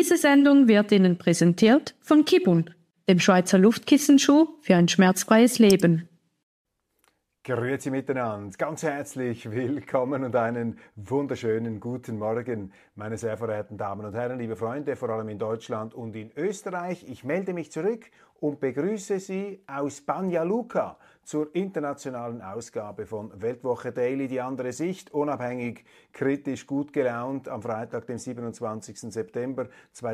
Diese Sendung wird Ihnen präsentiert von Kibun, dem Schweizer Luftkissenschuh für ein schmerzfreies Leben. Grüezi miteinander, ganz herzlich willkommen und einen wunderschönen guten Morgen, meine sehr verehrten Damen und Herren, liebe Freunde, vor allem in Deutschland und in Österreich. Ich melde mich zurück und begrüße Sie aus Banja Luka zur internationalen Ausgabe von Weltwoche Daily, die andere Sicht, unabhängig, kritisch, gut gelaunt, am Freitag, dem 27. September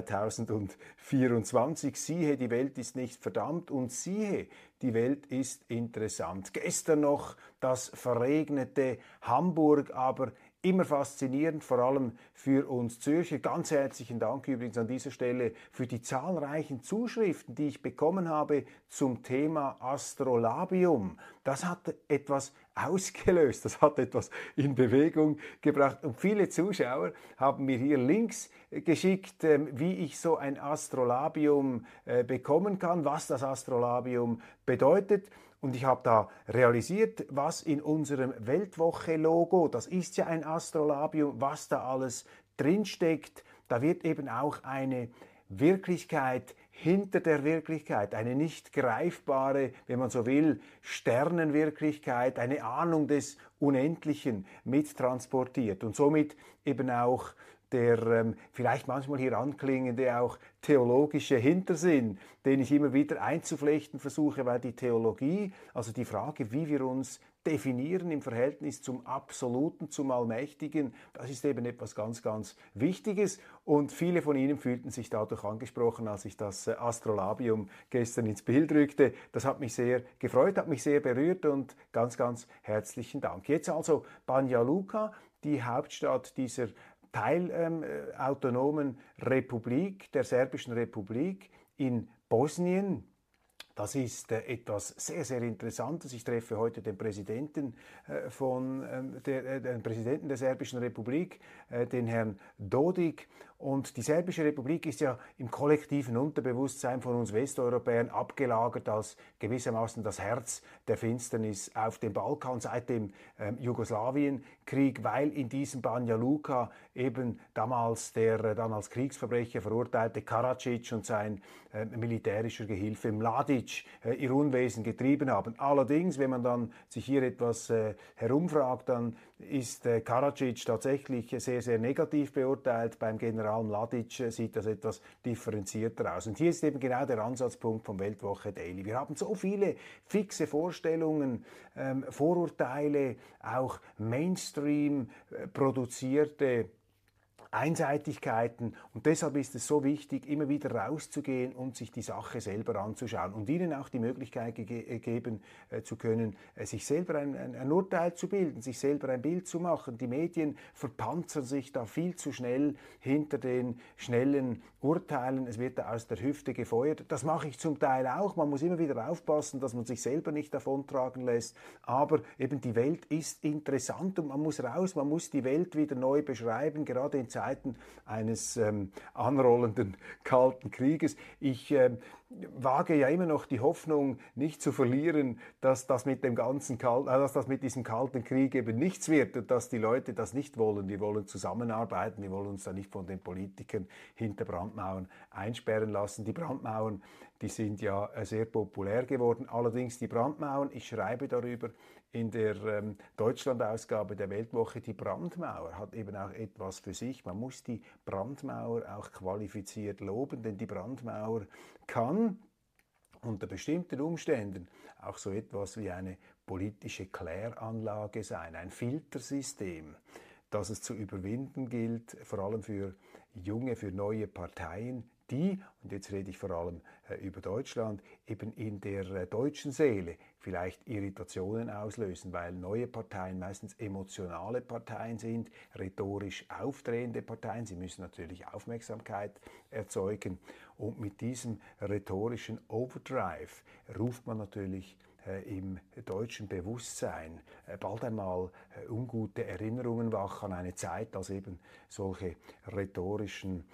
2024. Siehe, die Welt ist nicht verdammt und siehe, die Welt ist interessant. Gestern noch das verregnete Hamburg, aber immer faszinierend, vor allem für uns Zürcher. Ganz herzlichen Dank übrigens an dieser Stelle für die zahlreichen Zuschriften, die ich bekommen habe zum Thema Astrolabium. Das hat etwas ausgelöst, das hat etwas in Bewegung gebracht. Und viele Zuschauer haben mir hier Links geschickt, wie ich so ein Astrolabium bekommen kann, was das Astrolabium bedeutet. Und ich habe da realisiert, was in unserem Weltwoche-Logo, das ist ja ein Astrolabium, was da alles drinsteckt. Da wird eben auch eine Wirklichkeit hinter der Wirklichkeit, eine nicht greifbare, wenn man so will, Sternenwirklichkeit, eine Ahnung des Unendlichen mittransportiert und somit eben auch der vielleicht manchmal hier anklingende auch theologische Hintersinn, den ich immer wieder einzuflechten versuche, weil die Theologie, also die Frage, wie wir uns definieren im Verhältnis zum Absoluten, zum Allmächtigen, das ist eben etwas ganz, ganz Wichtiges und viele von Ihnen fühlten sich dadurch angesprochen, als ich das Astrolabium gestern ins Bild rückte. Das hat mich sehr gefreut, hat mich sehr berührt und ganz, ganz herzlichen Dank. Jetzt also Banja Luka, die Hauptstadt dieser teilautonomen Republik, der Serbischen Republik in Bosnien. Das ist etwas sehr, sehr Interessantes. Ich treffe heute den Präsidenten den Präsidenten der Serbischen Republik, den Herrn Dodik. Und die Serbische Republik ist ja im kollektiven Unterbewusstsein von uns Westeuropäern abgelagert als gewissermaßen das Herz der Finsternis auf dem Balkan seit dem Jugoslawienkrieg, weil in diesem Banja Luka eben damals der dann als Kriegsverbrecher verurteilte Karadzic und sein militärischer Gehilfe Mladic ihr Unwesen getrieben haben. Allerdings, wenn man dann sich hier etwas herumfragt, dann ist Karadzic tatsächlich sehr, sehr negativ beurteilt. Beim General Mladic sieht das etwas differenzierter aus. Und hier ist eben genau der Ansatzpunkt vom Weltwoche Daily. Wir haben so viele fixe Vorstellungen, Vorurteile, auch Mainstream produzierte Einseitigkeiten und deshalb ist es so wichtig, immer wieder rauszugehen und sich die Sache selber anzuschauen und ihnen auch die Möglichkeit geben zu können, sich selber ein Urteil zu bilden, sich selber ein Bild zu machen. Die Medien verpanzern sich da viel zu schnell hinter den schnellen Urteilen. Es wird da aus der Hüfte gefeuert. Das mache ich zum Teil auch. Man muss immer wieder aufpassen, dass man sich selber nicht davontragen lässt. Aber eben die Welt ist interessant und man muss raus, man muss die Welt wieder neu beschreiben, gerade in Zeiten eines anrollenden Kalten Krieges. Ich wage ja immer noch die Hoffnung, nicht zu verlieren, dass das mit diesem Kalten Krieg eben nichts wird und dass die Leute das nicht wollen. Wir wollen zusammenarbeiten, wir wollen uns da nicht von den Politikern hinter Brandmauern einsperren lassen. Die Brandmauern, die sind ja sehr populär geworden. Allerdings die Brandmauern, ich schreibe darüber in der Deutschland-Ausgabe der Weltwoche, die Brandmauer hat eben auch etwas für sich. Man muss die Brandmauer auch qualifiziert loben, denn die Brandmauer kann unter bestimmten Umständen auch so etwas wie eine politische Kläranlage sein, ein Filtersystem, das es zu überwinden gilt, vor allem für junge, für neue Parteien, die, und jetzt rede ich vor allem über Deutschland, eben in der deutschen Seele vielleicht Irritationen auslösen, weil neue Parteien meistens emotionale Parteien sind, rhetorisch aufdrehende Parteien. Sie müssen natürlich Aufmerksamkeit erzeugen und mit diesem rhetorischen Overdrive ruft man natürlich im deutschen Bewusstsein bald einmal ungute Erinnerungen wach an eine Zeit, als eben solche rhetorischen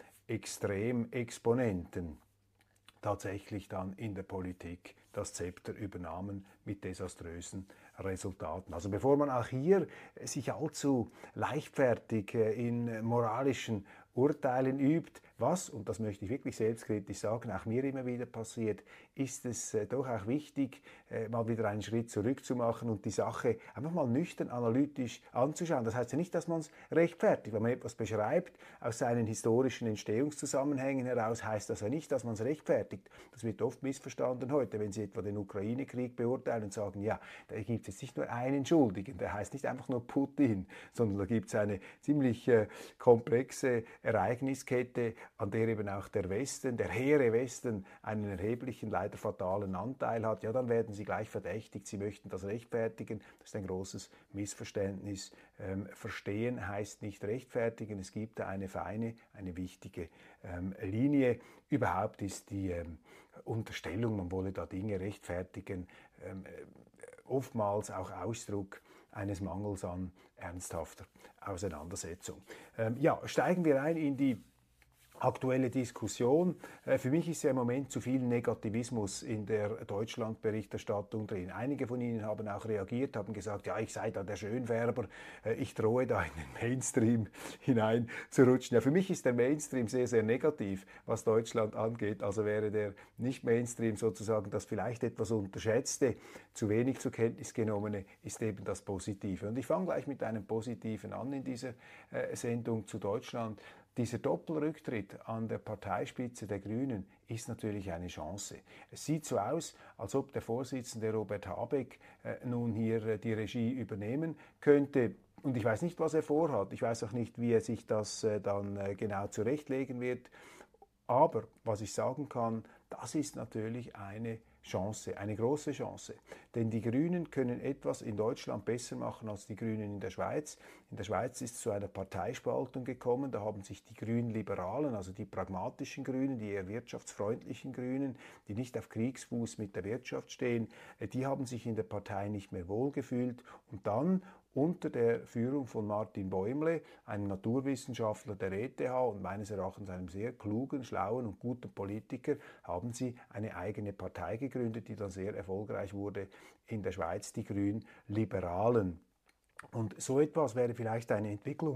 Extremexponenten tatsächlich dann in der Politik das Zepter übernahmen mit desaströsen Resultaten. Also bevor man auch hier sich allzu leichtfertig in moralischen Urteilen übt, was, und das möchte ich wirklich selbstkritisch sagen, auch mir immer wieder passiert, ist es doch auch wichtig, mal wieder einen Schritt zurück zu machen und die Sache einfach mal nüchtern analytisch anzuschauen. Das heißt ja nicht, dass man es rechtfertigt. Wenn man etwas beschreibt aus seinen historischen Entstehungszusammenhängen heraus, heißt das ja nicht, dass man es rechtfertigt. Das wird oft missverstanden heute, wenn Sie etwa den Ukraine-Krieg beurteilen und sagen, ja, da gibt es jetzt nicht nur einen Schuldigen, der heißt nicht einfach nur Putin, sondern da gibt es eine ziemlich komplexe Ereigniskette, an der eben auch der Westen, der hehre Westen, einen erheblichen, leider fatalen Anteil hat, ja, dann werden Sie gleich verdächtigt, Sie möchten das rechtfertigen. Das ist ein großes Missverständnis. Verstehen heißt nicht rechtfertigen. Es gibt da eine feine, eine wichtige Linie. Überhaupt ist die Unterstellung, man wolle da Dinge rechtfertigen, oftmals auch Ausdruck eines Mangels an ernsthafter Auseinandersetzung. Ja, steigen wir ein in die aktuelle Diskussion. Für mich ist ja im Moment zu viel Negativismus in der Deutschland-Berichterstattung drin. Einige von Ihnen haben auch reagiert, haben gesagt, ja, ich sei da der Schönwerber, ich drohe da in den Mainstream hinein zu rutschen. Ja, für mich ist der Mainstream sehr, sehr negativ, was Deutschland angeht. Also wäre der Nicht-Mainstream sozusagen das vielleicht etwas unterschätzte, zu wenig zur Kenntnis genommene, ist eben das Positive. Und ich fange gleich mit einem Positiven an in dieser Sendung zu Deutschland. Dieser Doppelrücktritt an der Parteispitze der Grünen ist natürlich eine Chance. Es sieht so aus, als ob der Vorsitzende Robert Habeck nun hier die Regie übernehmen könnte. Und ich weiß nicht, was er vorhat. Ich weiß auch nicht, wie er sich das dann genau zurechtlegen wird. Aber was ich sagen kann, das ist natürlich eine Chance, eine große Chance. Denn die Grünen können etwas in Deutschland besser machen als die Grünen in der Schweiz. In der Schweiz ist es zu einer Parteispaltung gekommen. Da haben sich die Grünliberalen, also die pragmatischen Grünen, die eher wirtschaftsfreundlichen Grünen, die nicht auf Kriegsfuß mit der Wirtschaft stehen, die haben sich in der Partei nicht mehr wohlgefühlt. Und dann unter der Führung von Martin Bäumle, einem Naturwissenschaftler der ETH und meines Erachtens einem sehr klugen, schlauen und guten Politiker, haben sie eine eigene Partei gegründet, die dann sehr erfolgreich wurde in der Schweiz, die Grünliberalen. Und so etwas wäre vielleicht eine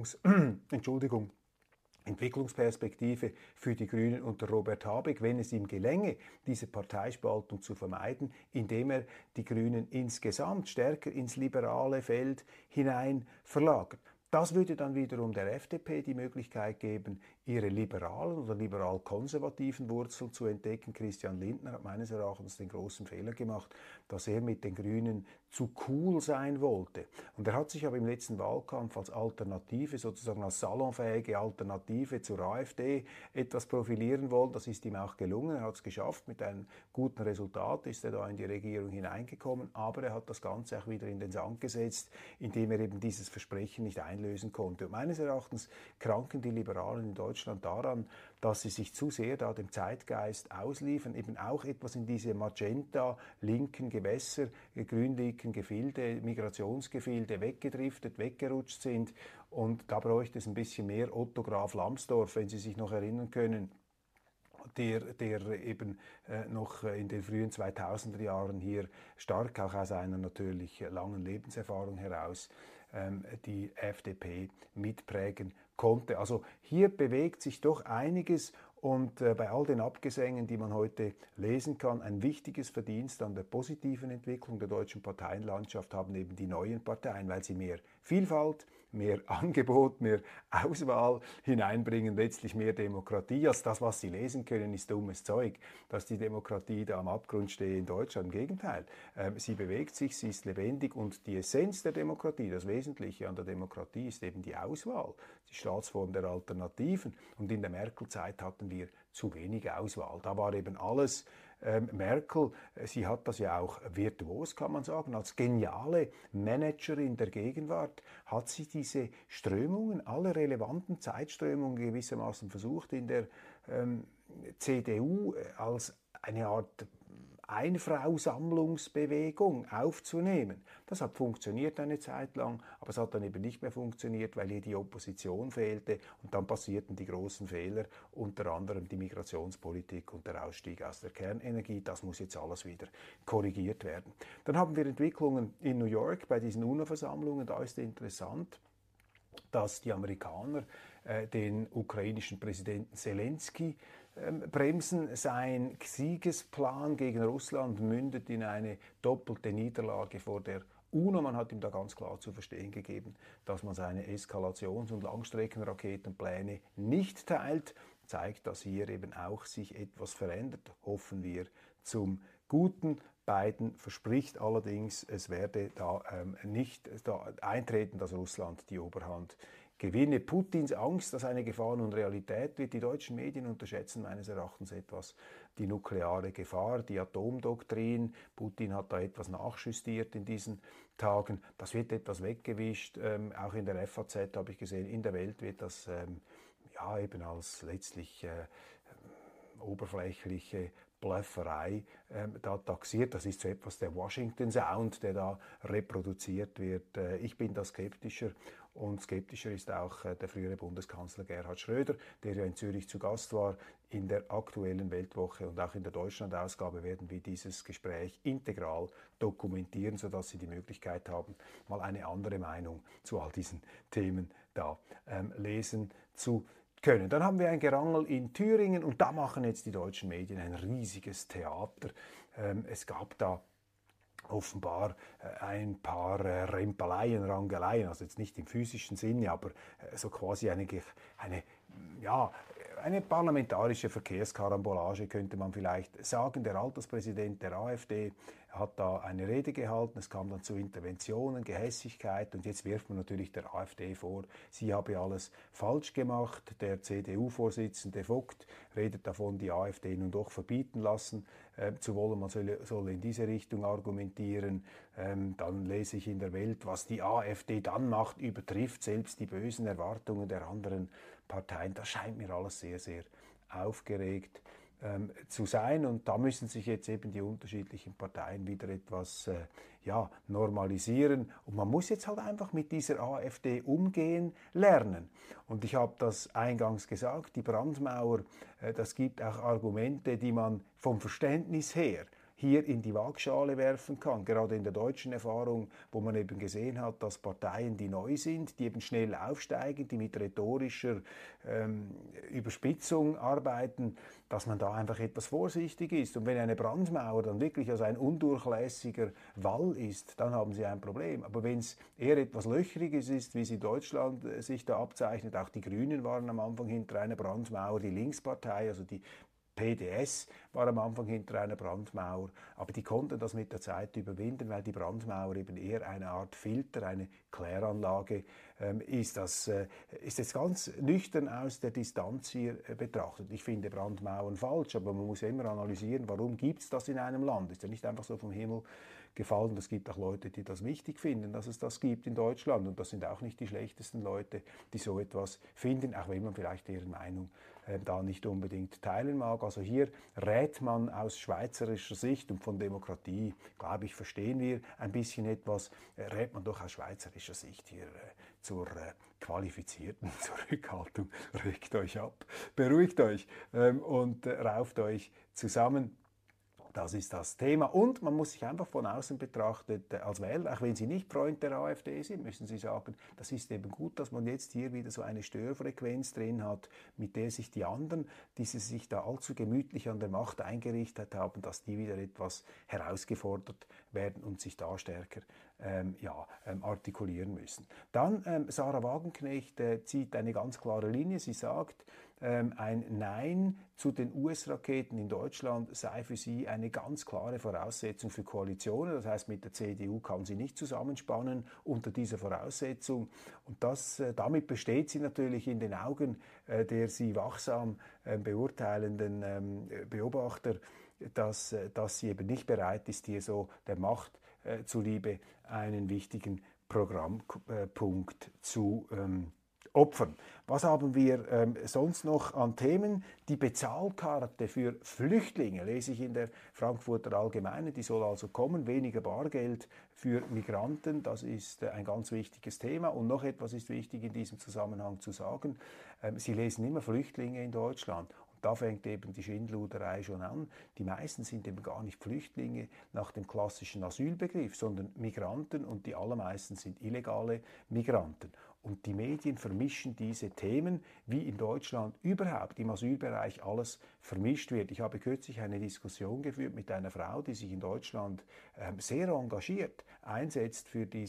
Entwicklungsperspektive für die Grünen unter Robert Habeck, wenn es ihm gelänge, diese Parteispaltung zu vermeiden, indem er die Grünen insgesamt stärker ins liberale Feld hinein verlagert. Das würde dann wiederum der FDP die Möglichkeit geben, ihre liberalen oder liberal-konservativen Wurzeln zu entdecken. Christian Lindner hat meines Erachtens den großen Fehler gemacht, dass er mit den Grünen zu cool sein wollte. Und er hat sich aber im letzten Wahlkampf als Alternative, sozusagen als salonfähige Alternative zur AfD etwas profilieren wollen. Das ist ihm auch gelungen. Er hat es geschafft. Mit einem guten Resultat ist er da in die Regierung hineingekommen. Aber er hat das Ganze auch wieder in den Sand gesetzt, indem er eben dieses Versprechen nicht einlösen konnte. Und meines Erachtens kranken die Liberalen in Deutschland daran, dass sie sich zu sehr da dem Zeitgeist ausliefern, eben auch etwas in diese magenta-linken Gewässer, grünlinken Gefilde, Migrationsgefilde weggedriftet, weggerutscht sind. Und da bräuchte es ein bisschen mehr Otto Graf Lambsdorff, wenn Sie sich noch erinnern können, der eben noch in den frühen 2000er Jahren hier stark auch aus einer natürlich langen Lebenserfahrung heraus die FDP mitprägen konnte. Also hier bewegt sich doch einiges und bei all den Abgesängen, die man heute lesen kann, ein wichtiges Verdienst an der positiven Entwicklung der deutschen Parteienlandschaft haben eben die neuen Parteien, weil sie mehr Vielfalt, mehr Angebot, mehr Auswahl hineinbringen, letztlich mehr Demokratie. Als das, was Sie lesen können, ist dummes Zeug, dass die Demokratie da am Abgrund stehe in Deutschland. Im Gegenteil, sie bewegt sich, sie ist lebendig und die Essenz der Demokratie, das Wesentliche an der Demokratie ist eben die Auswahl, die Staatsform der Alternativen. Und in der Merkel-Zeit hatten wir zu wenig Auswahl. Da war eben alles Merkel, sie hat das ja auch virtuos, kann man sagen, als geniale Managerin der Gegenwart hat sie diese Strömungen, alle relevanten Zeitströmungen gewissermaßen versucht, in der CDU als eine Art Einfrau-Sammlungsbewegung aufzunehmen. Das hat funktioniert eine Zeit lang, aber es hat dann eben nicht mehr funktioniert, weil hier die Opposition fehlte und dann passierten die großen Fehler, unter anderem die Migrationspolitik und der Ausstieg aus der Kernenergie. Das muss jetzt alles wieder korrigiert werden. Dann haben wir Entwicklungen in New York bei diesen UNO-Versammlungen. Da ist interessant, dass die Amerikaner den ukrainischen Präsidenten Zelensky bremsen. Sein Siegesplan gegen Russland mündet in eine doppelte Niederlage vor der UNO. Man hat ihm da ganz klar zu verstehen gegeben, dass man seine Eskalations- und Langstreckenraketenpläne nicht teilt. Zeigt, dass hier eben auch sich etwas verändert. Hoffen wir zum Guten. Biden verspricht allerdings, es werde da nicht eintreten, dass Russland die Oberhand gewinne. Putins Angst, dass eine Gefahr nun Realität wird. Die deutschen Medien unterschätzen meines Erachtens etwas die nukleare Gefahr, die Atomdoktrin. Putin hat da etwas nachjustiert in diesen Tagen. Das wird etwas weggewischt. Auch in der FAZ habe ich gesehen, in der Welt wird das ja eben als letztlich oberflächliche Blufferei da taxiert. Das ist so etwas der Washington Sound, der da reproduziert wird. Ich bin da skeptischer und skeptischer ist auch der frühere Bundeskanzler Gerhard Schröder, der ja in Zürich zu Gast war. In der aktuellen Weltwoche und auch in der Deutschland-Ausgabe werden wir dieses Gespräch integral dokumentieren, sodass Sie die Möglichkeit haben, mal eine andere Meinung zu all diesen Themen da lesen zu können. Dann haben wir ein Gerangel in Thüringen und da machen jetzt die deutschen Medien ein riesiges Theater. Es gab da offenbar ein paar Rempeleien, Rangeleien, also jetzt nicht im physischen Sinne, aber so quasi eine parlamentarische Verkehrskarambolage, könnte man vielleicht sagen. Der Alterspräsident der AfD hat da eine Rede gehalten, es kam dann zu Interventionen, Gehässigkeit und jetzt wirft man natürlich der AfD vor, sie habe alles falsch gemacht. Der CDU-Vorsitzende Vogt redet davon, die AfD nun doch verbieten lassen zu wollen, man soll in diese Richtung argumentieren. Dann lese ich in der Welt, was die AfD dann macht, übertrifft selbst die bösen Erwartungen der anderen Parteien. Das scheint mir alles sehr, sehr aufgeregt zu sein und da müssen sich jetzt eben die unterschiedlichen Parteien wieder etwas normalisieren und man muss jetzt halt einfach mit dieser AfD umgehen lernen. Und ich habe das eingangs gesagt, die Brandmauer, das gibt auch Argumente, die man vom Verständnis her hier in die Waagschale werfen kann. Gerade in der deutschen Erfahrung, wo man eben gesehen hat, dass Parteien, die neu sind, die eben schnell aufsteigen, die mit rhetorischer Überspitzung arbeiten, dass man da einfach etwas vorsichtig ist. Und wenn eine Brandmauer dann wirklich als ein undurchlässiger Wall ist, dann haben sie ein Problem. Aber wenn es eher etwas Löchriges ist, wie es in Deutschland sich da abzeichnet, auch die Grünen waren am Anfang hinter einer Brandmauer, die Linkspartei, also die PDS war am Anfang hinter einer Brandmauer, aber die konnten das mit der Zeit überwinden, weil die Brandmauer eben eher eine Art Filter, eine Kläranlage ist. Das ist jetzt ganz nüchtern aus der Distanz hier betrachtet. Ich finde Brandmauern falsch, aber man muss ja immer analysieren, warum gibt es das in einem Land. Ist ja nicht einfach so vom Himmel gefallen. Es gibt auch Leute, die das wichtig finden, dass es das gibt in Deutschland. Und das sind auch nicht die schlechtesten Leute, die so etwas finden, auch wenn man vielleicht deren Meinung da nicht unbedingt teilen mag. Also hier rät man aus schweizerischer Sicht und von Demokratie, glaube ich, verstehen wir ein bisschen etwas, rät man doch aus schweizerischer Sicht hier zur qualifizierten Zurückhaltung. Regt euch ab, beruhigt euch und rauft euch zusammen. Das ist das Thema. Und man muss sich einfach von außen betrachtet als Wähler, auch wenn Sie nicht Freund der AfD sind, müssen Sie sagen, das ist eben gut, dass man jetzt hier wieder so eine Störfrequenz drin hat, mit der sich die anderen, die sich da allzu gemütlich an der Macht eingerichtet haben, dass die wieder etwas herausgefordert werden und sich da stärker artikulieren müssen. Dann Sarah Wagenknecht zieht eine ganz klare Linie. Sie sagt, ein Nein zu den US-Raketen in Deutschland sei für sie eine ganz klare Voraussetzung für Koalitionen. Das heißt, mit der CDU kann sie nicht zusammenspannen unter dieser Voraussetzung. Und damit besteht sie natürlich in den Augen der sie wachsam beurteilenden Beobachter, dass sie eben nicht bereit ist, hier so der Macht zuliebe einen wichtigen Programmpunkt zu opfern. Was haben wir sonst noch an Themen? Die Bezahlkarte für Flüchtlinge lese ich in der Frankfurter Allgemeinen. Die soll also kommen, weniger Bargeld für Migranten. Das ist ein ganz wichtiges Thema. Und noch etwas ist wichtig in diesem Zusammenhang zu sagen. Sie lesen immer Flüchtlinge in Deutschland. Da fängt eben die Schindluderei schon an. Die meisten sind eben gar nicht Flüchtlinge nach dem klassischen Asylbegriff, sondern Migranten, und die allermeisten sind illegale Migranten. Und die Medien vermischen diese Themen, wie in Deutschland überhaupt im Asylbereich alles vermischt wird. Ich habe kürzlich eine Diskussion geführt mit einer Frau, die sich in Deutschland sehr engagiert einsetzt für die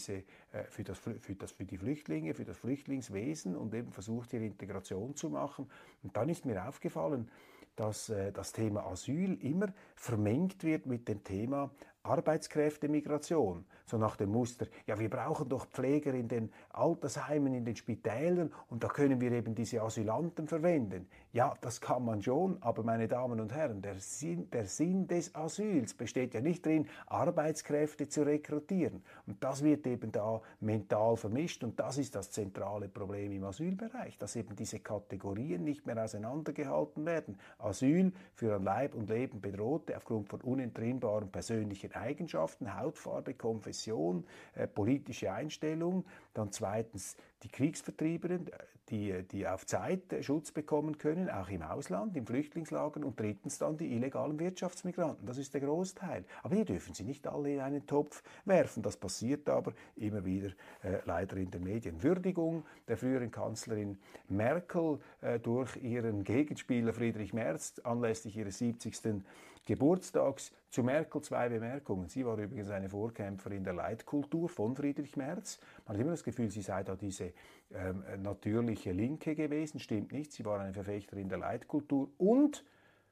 Flüchtlinge, für das Flüchtlingswesen und eben versucht, ihre Integration zu machen. Und dann ist mir aufgefallen, dass das Thema Asyl immer vermengt wird mit dem Thema Arbeitskräftemigration, so nach dem Muster, ja, wir brauchen doch Pfleger in den Altersheimen, in den Spitälern, und da können wir eben diese Asylanten verwenden. Ja, das kann man schon, aber meine Damen und Herren, der Sinn des Asyls besteht ja nicht darin, Arbeitskräfte zu rekrutieren. Und das wird eben da mental vermischt, und das ist das zentrale Problem im Asylbereich, dass eben diese Kategorien nicht mehr auseinandergehalten werden. Asyl für an Leib und Leben Bedrohte aufgrund von unentrinnbaren persönlichen Eigenschaften, Hautfarbe, Konfession, politische Einstellung. Dann zweitens die Kriegsvertriebenen, die auf Zeit Schutz bekommen können, auch im Ausland, in Flüchtlingslagern. Und drittens dann die illegalen Wirtschaftsmigranten. Das ist der Großteil. Aber hier dürfen Sie nicht alle in einen Topf werfen. Das passiert aber immer wieder leider in den Medien. Würdigung der früheren Kanzlerin Merkel durch ihren Gegenspieler Friedrich Merz anlässlich ihres 70. Geburtstags. Zu Merkel 2 Bemerkungen. Sie war übrigens eine Vorkämpferin der Leitkultur von Friedrich Merz. Man hat immer das Gefühl, sie sei da diese natürliche Linke gewesen. Stimmt nicht. Sie war eine Verfechterin der Leitkultur, und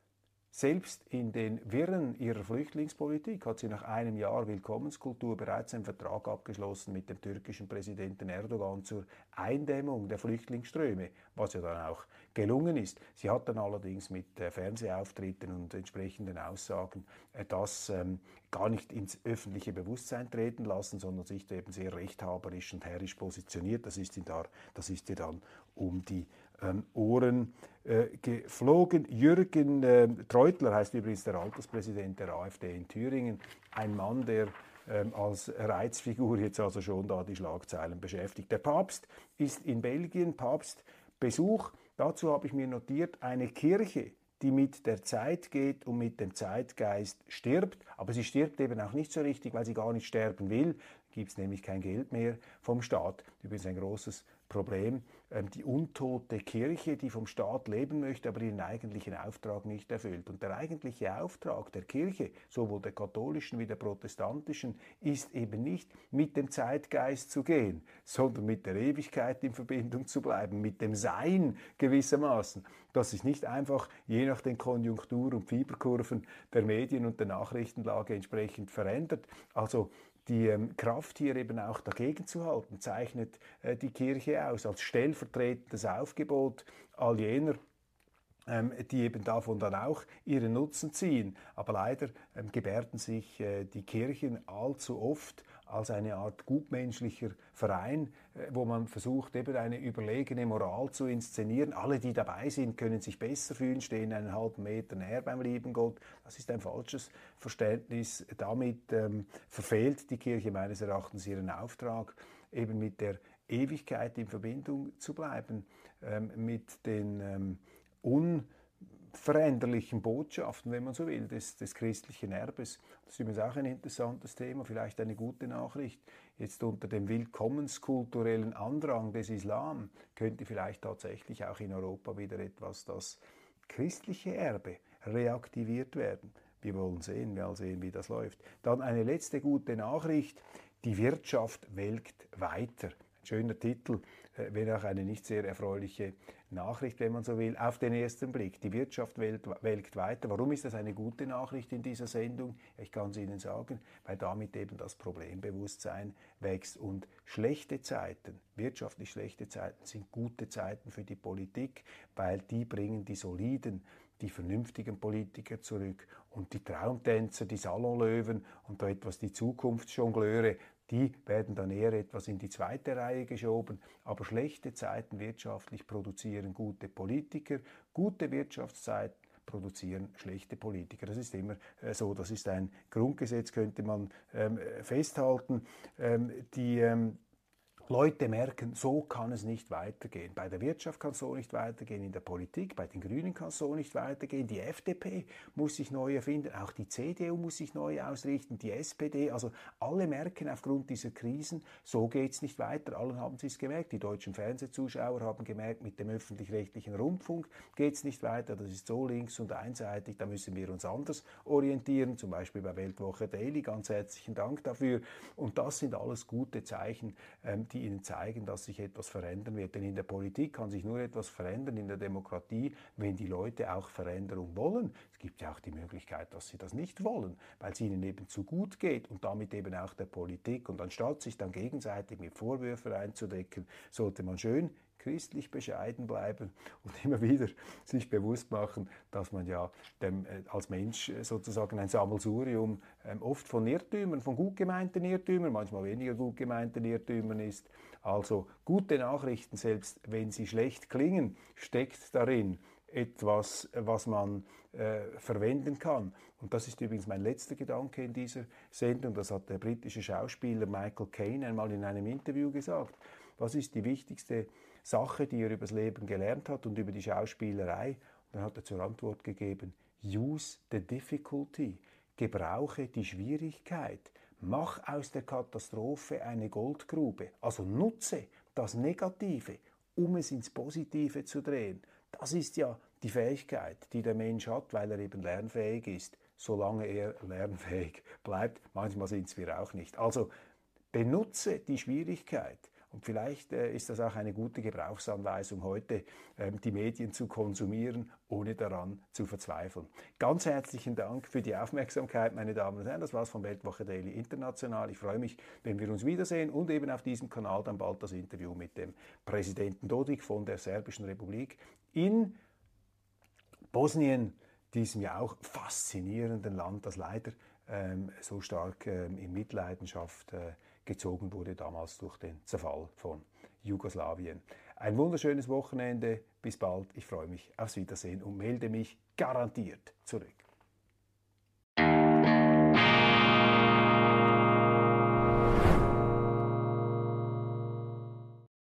selbst in den Wirren ihrer Flüchtlingspolitik hat sie nach einem Jahr Willkommenskultur bereits einen Vertrag abgeschlossen mit dem türkischen Präsidenten Erdogan zur Eindämmung der Flüchtlingsströme, was ja dann auch gelungen ist. Sie hat dann allerdings mit Fernsehauftritten und entsprechenden Aussagen das gar nicht ins öffentliche Bewusstsein treten lassen, sondern sich da eben sehr rechthaberisch und herrisch positioniert. Das ist ihr dann um die Ohren geflogen. Jürgen Treutler heißt übrigens der Alterspräsident der AfD in Thüringen. Ein Mann, der als Reizfigur jetzt also schon da die Schlagzeilen beschäftigt. Der Papst ist in Belgien, Papstbesuch. Dazu habe ich mir notiert, eine Kirche, die mit der Zeit geht und mit dem Zeitgeist stirbt. Aber sie stirbt eben auch nicht so richtig, weil sie gar nicht sterben will. Gibt es nämlich kein Geld mehr vom Staat. Übrigens ein großes Problem. Die untote Kirche, die vom Staat leben möchte, aber ihren eigentlichen Auftrag nicht erfüllt. Und der eigentliche Auftrag der Kirche, sowohl der katholischen wie der protestantischen, ist eben nicht mit dem Zeitgeist zu gehen, sondern mit der Ewigkeit in Verbindung zu bleiben, mit dem Sein gewissermaßen. Das sich nicht einfach je nach den Konjunktur- und Fieberkurven der Medien und der Nachrichtenlage entsprechend verändert. Also die Kraft hier eben auch dagegen zu halten, zeichnet die Kirche aus als stellvertretendes Aufgebot all jener, die eben davon dann auch ihren Nutzen ziehen. Aber leider gebärden sich die Kirchen allzu oft als eine Art gutmenschlicher Verein, wo man versucht, eben eine überlegene Moral zu inszenieren. Alle, die dabei sind, können sich besser fühlen, stehen einen halben Meter näher beim lieben Gott. Das ist ein falsches Verständnis. Damit verfehlt die Kirche meines Erachtens ihren Auftrag, eben mit der Ewigkeit in Verbindung zu bleiben, mit den unveränderlichen Botschaften, wenn man so will, des christlichen Erbes. Das ist übrigens auch ein interessantes Thema, vielleicht eine gute Nachricht. Jetzt unter dem willkommenskulturellen Andrang des Islam könnte vielleicht tatsächlich auch in Europa wieder etwas das christliche Erbe reaktiviert werden. Wir wollen sehen, wie das läuft. Dann eine letzte gute Nachricht. Die Wirtschaft welkt weiter. Ein schöner Titel, wenn auch eine nicht sehr erfreuliche Nachricht, wenn man so will, auf den ersten Blick. Die Wirtschaft welkt weiter. Warum ist das eine gute Nachricht in dieser Sendung? Ich kann es Ihnen sagen, weil damit eben das Problembewusstsein wächst. Und schlechte Zeiten, wirtschaftlich schlechte Zeiten, sind gute Zeiten für die Politik, weil die bringen die soliden, die vernünftigen Politiker zurück, und die Traumtänzer, die Salonlöwen und da etwas die Zukunftsjongleure, die werden dann eher etwas in die zweite Reihe geschoben. Aber schlechte Zeiten wirtschaftlich produzieren gute Politiker, gute Wirtschaftszeiten produzieren schlechte Politiker. Das ist immer so, das ist ein Grundgesetz, könnte man festhalten. Die Leute merken, so kann es nicht weitergehen. Bei der Wirtschaft kann es so nicht weitergehen, in der Politik, bei den Grünen kann es so nicht weitergehen. Die FDP muss sich neu erfinden, auch die CDU muss sich neu ausrichten, die SPD. Also alle merken aufgrund dieser Krisen, so geht es nicht weiter. Allen haben sie es gemerkt. Die deutschen Fernsehzuschauer haben gemerkt, mit dem öffentlich-rechtlichen Rundfunk geht es nicht weiter. Das ist so links und einseitig, da müssen wir uns anders orientieren, zum Beispiel bei Weltwoche Daily. Ganz herzlichen Dank dafür. Und das sind alles gute Zeichen, die ihnen zeigen, dass sich etwas verändern wird. Denn in der Politik kann sich nur etwas verändern, in der Demokratie, wenn die Leute auch Veränderung wollen. Es gibt ja auch die Möglichkeit, dass sie das nicht wollen, weil es ihnen eben zu gut geht und damit eben auch der Politik. Und anstatt sich dann gegenseitig mit Vorwürfen einzudecken, sollte man schön christlich bescheiden bleiben und immer wieder sich bewusst machen, dass man ja als Mensch sozusagen ein Sammelsurium oft von Irrtümern, von gut gemeinten Irrtümern, manchmal weniger gut gemeinten Irrtümern ist. Also gute Nachrichten, selbst wenn sie schlecht klingen, steckt darin etwas, was man verwenden kann. Und das ist übrigens mein letzter Gedanke in dieser Sendung. Das hat der britische Schauspieler Michael Caine einmal in einem Interview gesagt. Was ist die wichtigste Sache, die er über das Leben gelernt hat und über die Schauspielerei? Und dann hat er zur Antwort gegeben, use the difficulty, gebrauche die Schwierigkeit, mach aus der Katastrophe eine Goldgrube, also nutze das Negative, um es ins Positive zu drehen. Das ist ja die Fähigkeit, die der Mensch hat, weil er eben lernfähig ist, solange er lernfähig bleibt. Manchmal sind es wir auch nicht. Also benutze die Schwierigkeit. Und vielleicht ist das auch eine gute Gebrauchsanweisung heute, die Medien zu konsumieren, ohne daran zu verzweifeln. Ganz herzlichen Dank für die Aufmerksamkeit, meine Damen und Herren. Das war's von Weltwoche Daily International. Ich freue mich, wenn wir uns wiedersehen und eben auf diesem Kanal dann bald das Interview mit dem Präsidenten Dodik von der Serbischen Republik in Bosnien, diesem ja auch faszinierenden Land, das leider so stark in Mitleidenschaft gezogen wurde damals durch den Zerfall von Jugoslawien. Ein wunderschönes Wochenende, bis bald, ich freue mich aufs Wiedersehen und melde mich garantiert zurück.